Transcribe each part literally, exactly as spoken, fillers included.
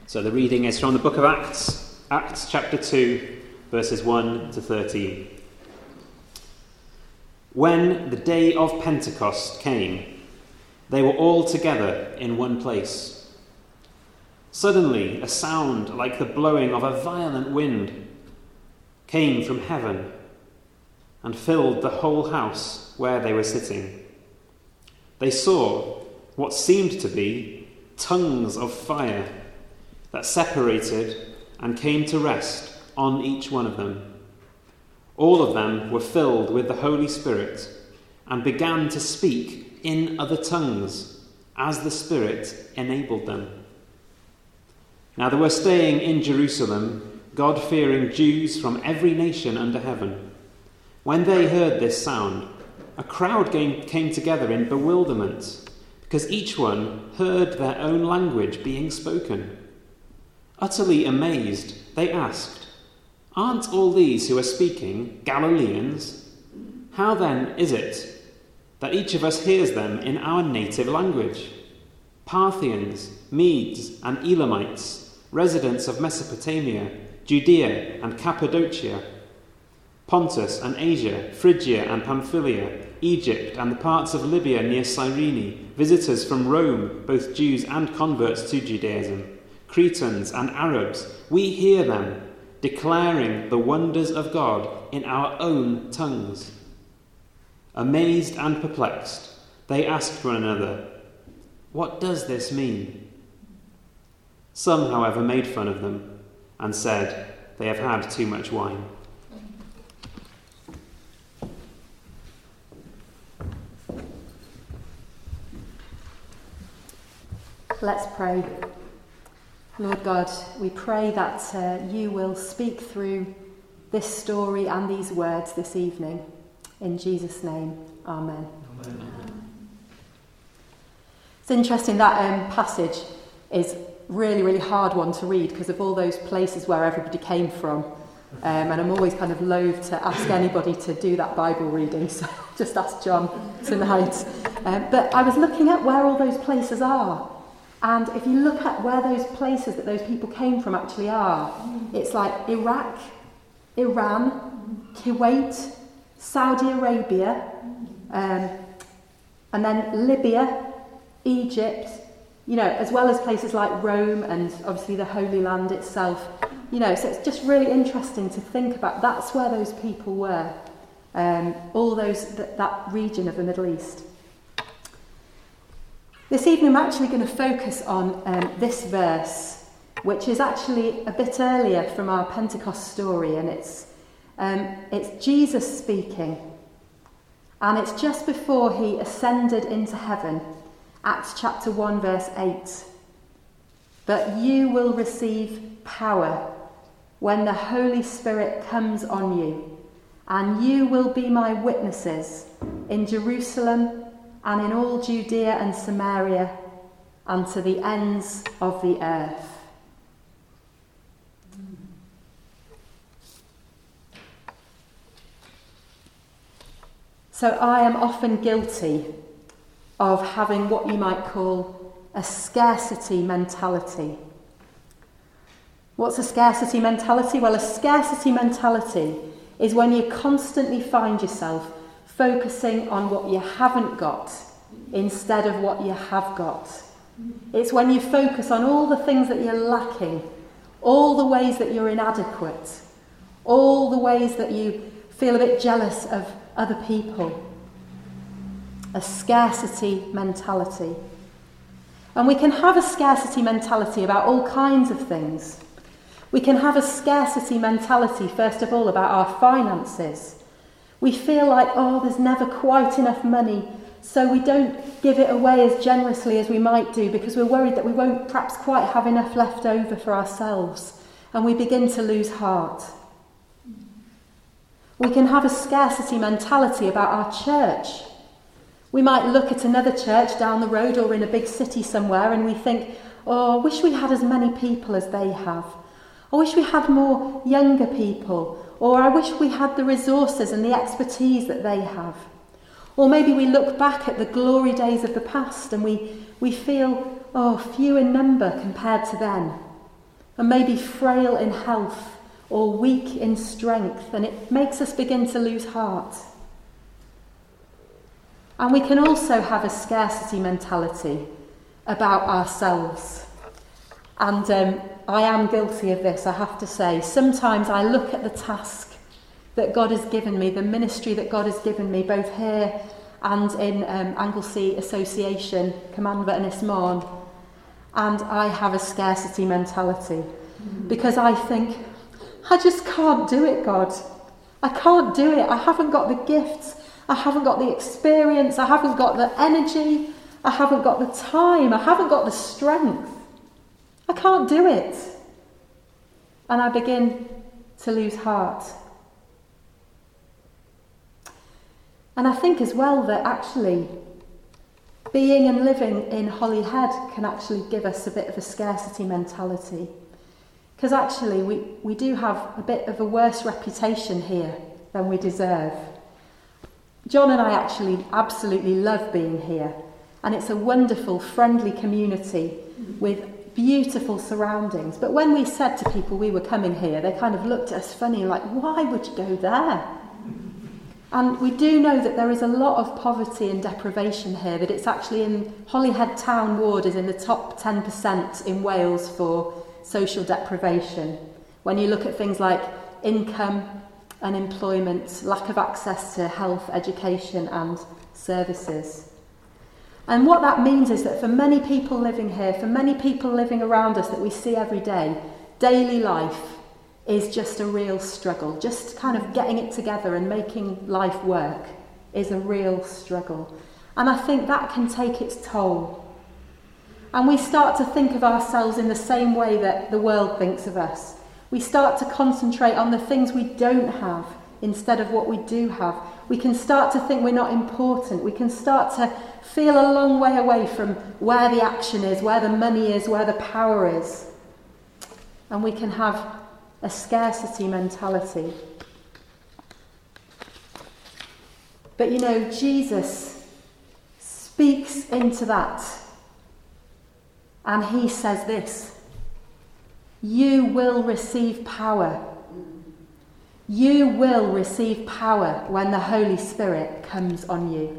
So the reading is from the book of Acts, Acts chapter two, verses one to thirteen. When the day of Pentecost came, they were all together in one place. Suddenly, a sound like the blowing of a violent wind came from heaven and filled the whole house where they were sitting. They saw what seemed to be tongues of fire that separated and came to rest on each one of them. All of them were filled with the Holy Spirit and began to speak in other tongues as the Spirit enabled them. Now there were staying in Jerusalem God-fearing Jews from every nation under heaven. When they heard this sound, a crowd came together in bewilderment, because each one heard their own language being spoken. Utterly amazed, they asked, "Aren't all these who are speaking Galileans? How then is it that each of us hears them in our native language? Parthians, Medes and Elamites, residents of Mesopotamia, Judea and Cappadocia, Pontus and Asia, Phrygia and Pamphylia, Egypt and the parts of Libya near Cyrene, visitors from Rome, both Jews and converts to Judaism, Cretans and Arabs, we hear them declaring the wonders of God in our own tongues." Amazed and perplexed, they asked one another, "What does this mean?" Some, however, made fun of them and said, "They have had too much wine." Let's pray. Lord God, we pray that uh, you will speak through this story and these words this evening. In Jesus' name, amen. Amen. It's interesting that um, passage is really, really hard one to read because of all those places where everybody came from. Um, and I'm always kind of loath to ask anybody to do that Bible reading, so just ask John tonight. Um, but I was looking at where all those places are. And if you look at where those places that those people came from actually are, it's like Iraq, Iran, Kuwait, Saudi Arabia, um, and then Libya, Egypt, you know, as well as places like Rome and obviously the Holy Land itself. You know, so it's just really interesting to think about that's where those people were, um, all those th- that region of the Middle East. This evening I'm actually going to focus on um, this verse, which is actually a bit earlier from our Pentecost story, and it's um, it's Jesus speaking, and it's just before he ascended into heaven, Acts chapter one verse eight. "But you will receive power when the Holy Spirit comes on you, and you will be my witnesses in Jerusalem and in all Judea and Samaria, and to the ends of the earth." So I am often guilty of having what you might call a scarcity mentality. What's a scarcity mentality? Well, a scarcity mentality is when you constantly find yourself focusing on what you haven't got instead of what you have got. It's when you focus on all the things that you're lacking, all the ways that you're inadequate, all the ways that you feel a bit jealous of other people. A scarcity mentality. And we can have a scarcity mentality about all kinds of things. We can have a scarcity mentality, first of all, about our finances. We feel like, oh, there's never quite enough money, so we don't give it away as generously as we might do because we're worried that we won't perhaps quite have enough left over for ourselves, and we begin to lose heart. We can have a scarcity mentality about our church. We might look at another church down the road or in a big city somewhere and we think, oh, I wish we had as many people as they have. I wish we had more younger people. Or I wish we had the resources and the expertise that they have. Or maybe we look back at the glory days of the past and we, we feel, oh, few in number compared to them. and maybe frail in health or weak in strength, and it makes us begin to lose heart. And we can also have a scarcity mentality about ourselves. And um, I am guilty of this, I have to say. Sometimes I look at the task that God has given me, the ministry that God has given me, both here and in um, Anglesey Association, Commandment and Ismorn, and I have a scarcity mentality. Mm-hmm. Because I think, I just can't do it, God. I can't do it. I haven't got the gifts. I haven't got the experience. I haven't got the energy. I haven't got the time. I haven't got the strength. I can't do it. And I begin to lose heart. And I think as well that actually being and living in Holyhead can actually give us a bit of a scarcity mentality. Because actually we, we do have a bit of a worse reputation here than we deserve. John and I actually absolutely love being here. And it's a wonderful, friendly community with beautiful surroundings. But when we said to people we were coming here, they kind of looked at us funny, like, why would you go there? And we do know that there is a lot of poverty and deprivation here, that it's actually in Holyhead Town Ward is in the top ten percent in Wales for social deprivation. When you look at things like income, unemployment, lack of access to health, education and services. And what that means is that for many people living here, for many people living around us that we see every day, daily life is just a real struggle. Just kind of getting it together and making life work is a real struggle. And I think that can take its toll. And we start to think of ourselves in the same way that the world thinks of us. We start to concentrate on the things we don't have instead of what we do have. We can start to think we're not important. We can start to feel a long way away from where the action is, where the money is, where the power is. And we can have a scarcity mentality. But you know, Jesus speaks into that. And he says this: you will receive power. You will receive power when the Holy Spirit comes on you.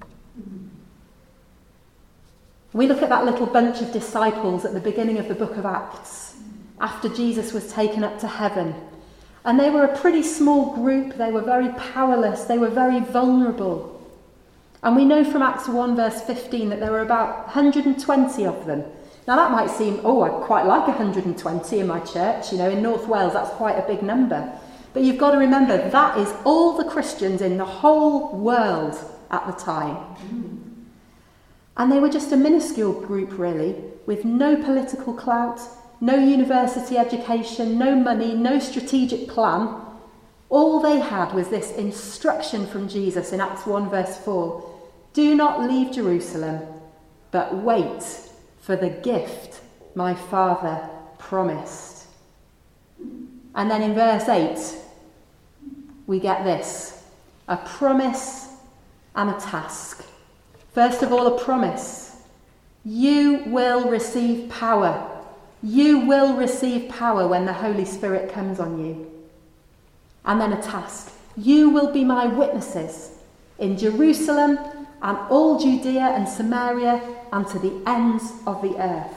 We look at that little bunch of disciples at the beginning of the book of Acts, after Jesus was taken up to heaven. And they were a pretty small group. They were very powerless. They were very vulnerable. And we know from Acts one verse fifteen that there were about one hundred twenty of them. Now that might seem, oh, I'd quite like one hundred twenty in my church. You know, in North Wales, that's quite a big number. But you've got to remember, that is all the Christians in the whole world at the time. And they were just a minuscule group, really, with no political clout, no university education, no money, no strategic plan. All they had was this instruction from Jesus in Acts one verse four. Do not leave Jerusalem, but wait for the gift my Father promised. And then in verse eight, we get this: a promise and a task. First of all, a promise. You will receive power. You will receive power when the Holy Spirit comes on you. And then a task. You will be my witnesses in Jerusalem and all Judea and Samaria and to the ends of the earth.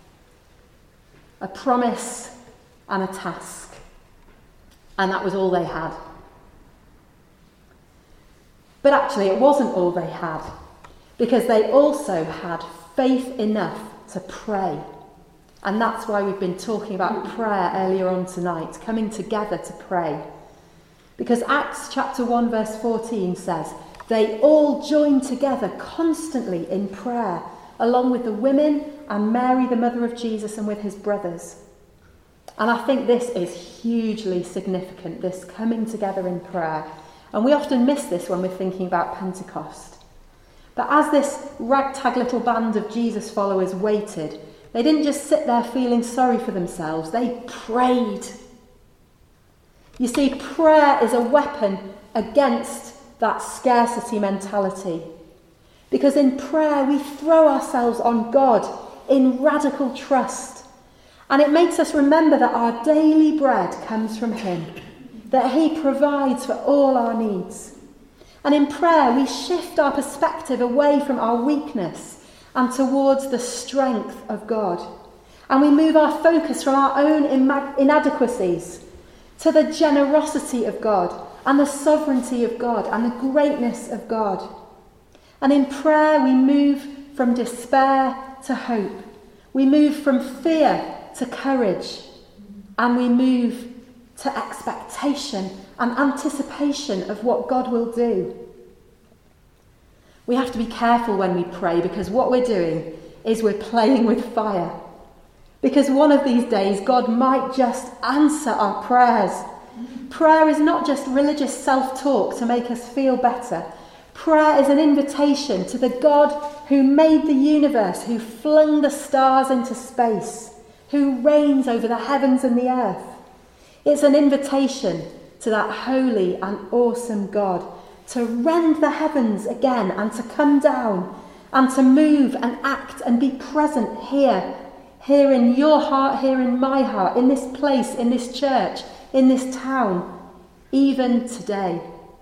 A promise and a task. And that was all they had. But actually it wasn't all they had, because they also had faith enough to pray. And that's why we've been talking about prayer earlier on tonight, coming together to pray. Because Acts chapter one verse fourteen says, they all joined together constantly in prayer, along with the women and Mary, the mother of Jesus, and with his brothers. And I think this is hugely significant, this coming together in prayer. And we often miss this when we're thinking about Pentecost. But as this ragtag little band of Jesus followers waited, they didn't just sit there feeling sorry for themselves, they prayed. You see, prayer is a weapon against that scarcity mentality. Because in prayer we throw ourselves on God in radical trust. And it makes us remember that our daily bread comes from him, that he provides for all our needs. And in prayer, we shift our perspective away from our weakness and towards the strength of God. And we move our focus from our own inadequacies to the generosity of God and the sovereignty of God and the greatness of God. And in prayer, we move from despair to hope. We move from fear to courage. And we move to expectation and anticipation of what God will do. We have to be careful when we pray, because what we're doing is we're playing with fire. Because one of these days, God might just answer our prayers. Prayer is not just religious self-talk to make us feel better. Prayer is an invitation to the God who made the universe, who flung the stars into space, who reigns over the heavens and the earth. It's an invitation to that holy and awesome God to rend the heavens again and to come down and to move and act and be present here, here in your heart, here in my heart, in this place, in this church, in this town, even today.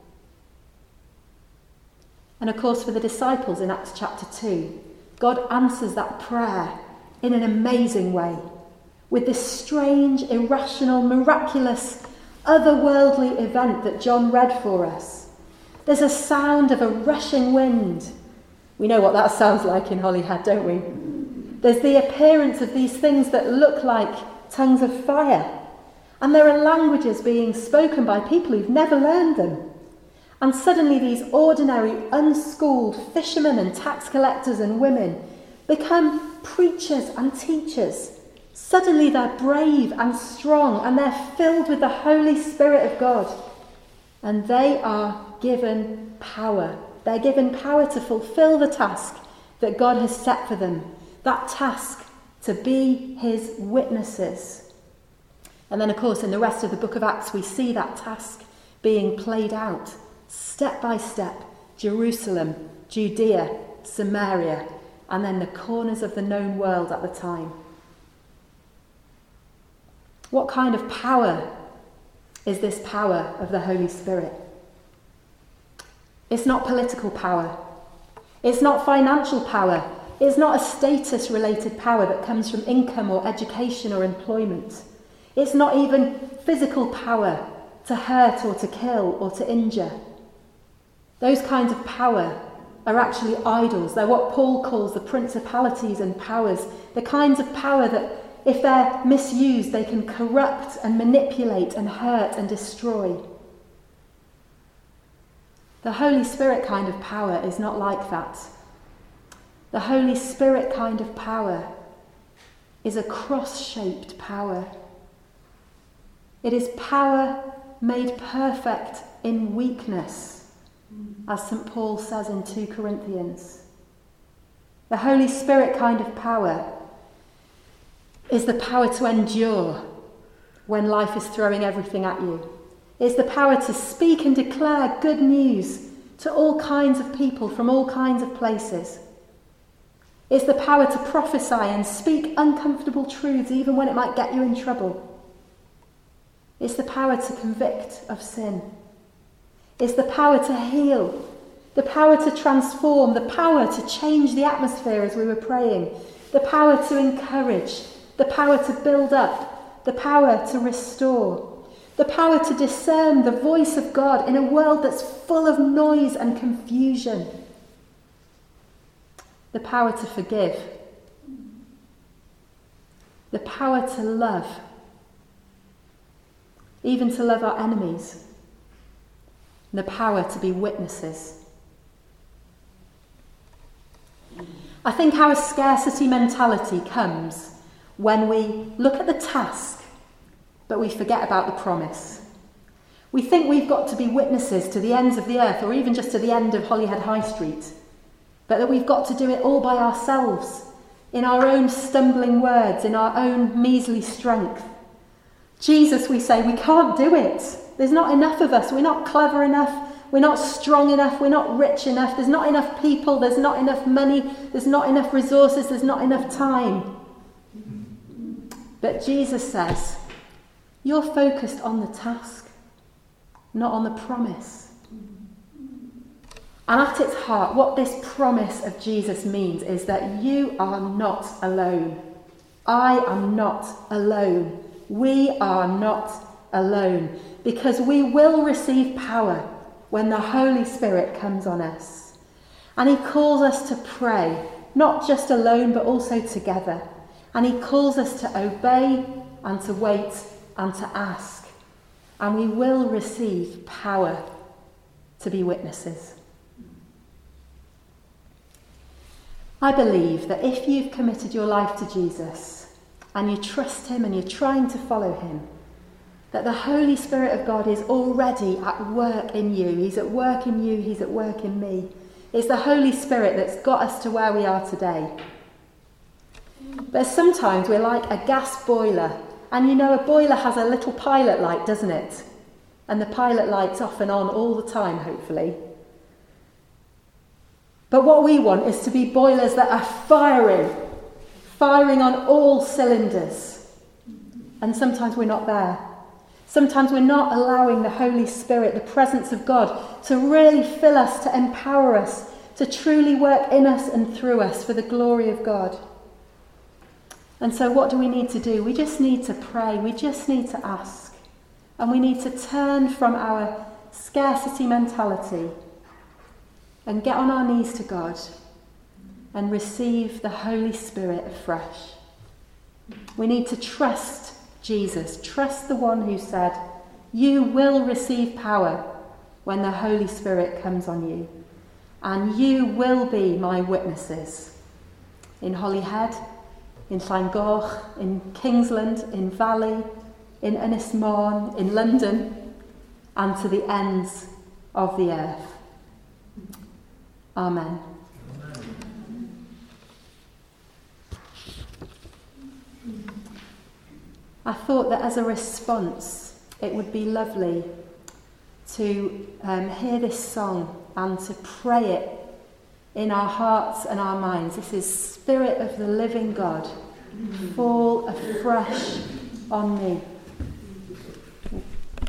And of course, for the disciples in Acts chapter two, God answers that prayer in an amazing way, with this strange, irrational, miraculous, otherworldly event that John read for us. There's a sound of a rushing wind. We know what that sounds like in Holyhead, don't we? There's the appearance of these things that look like tongues of fire. And there are languages being spoken by people who've never learned them. And suddenly these ordinary, unschooled fishermen and tax collectors and women become preachers and teachers. Suddenly they're brave and strong, and they're filled with the Holy Spirit of God. And they are given power. They're given power to fulfill the task that God has set for them. That task to be his witnesses. And then, of course, in the rest of the book of Acts, we see that task being played out, step by step. Jerusalem, Judea, Samaria, and then the corners of the known world at the time. What kind of power is this power of the Holy Spirit? It's not political power. It's not financial power. It's not a status-related power that comes from income or education or employment. It's not even physical power to hurt or to kill or to injure. Those kinds of power are actually idols. They're what Paul calls the principalities and powers, the kinds of power that, if they're misused, they can corrupt and manipulate and hurt and destroy. The Holy Spirit kind of power is not like that. The Holy Spirit kind of power is a cross-shaped power. It is power made perfect in weakness, as Saint Paul says in two Corinthians. The Holy Spirit kind of power is the power to endure when life is throwing everything at you. It's the power to speak and declare good news to all kinds of people from all kinds of places. It's the power to prophesy and speak uncomfortable truths even when it might get you in trouble. It's the power to convict of sin. It's the power to heal, the power to transform, the power to change the atmosphere as we were praying, the power to encourage, the power to build up, the power to restore, the power to discern the voice of God in a world that's full of noise and confusion, the power to forgive, the power to love, even to love our enemies, and the power to be witnesses. I think our scarcity mentality comes when we look at the task, but we forget about the promise. We think we've got to be witnesses to the ends of the earth, or even just to the end of Holyhead High Street, but that we've got to do it all by ourselves, in our own stumbling words, in our own measly strength. Jesus, we say, we can't do it. There's not enough of us. We're not clever enough. We're not strong enough. We're not rich enough. There's not enough people. There's not enough money. There's not enough resources. There's not enough time. But Jesus says, you're focused on the task, not on the promise. And at its heart, what this promise of Jesus means is that you are not alone. I am not alone. We are not alone, because we will receive power when the Holy Spirit comes on us. And he calls us to pray, not just alone, but also together. And he calls us to obey and to wait and to ask. And we will receive power to be witnesses. I believe that if you've committed your life to Jesus and you trust him and you're trying to follow him, that the Holy Spirit of God is already at work in you. He's at work in you, he's at work in me. It's the Holy Spirit that's got us to where we are today. But sometimes we're like a gas boiler. And you know, a boiler has a little pilot light, doesn't it? And the pilot light's off and on all the time, hopefully. But what we want is to be boilers that are firing, firing on all cylinders. And sometimes we're not there. Sometimes we're not allowing the Holy Spirit, the presence of God, to really fill us, to empower us, to truly work in us and through us for the glory of God. And so what do we need to do? We just need to pray. We just need to ask. And we need to turn from our scarcity mentality and get on our knees to God and receive the Holy Spirit afresh. We need to trust Jesus. Trust the one who said, you will receive power when the Holy Spirit comes on you. And you will be my witnesses in Holyhead, in Llangorch, in Kingsland, in Valley, in Ynys Môn, in London, and to the ends of the earth. Amen. I thought that as a response, it would be lovely to um, hear this song and to pray it in our hearts and our minds. This is Spirit of the Living God, fall afresh on me.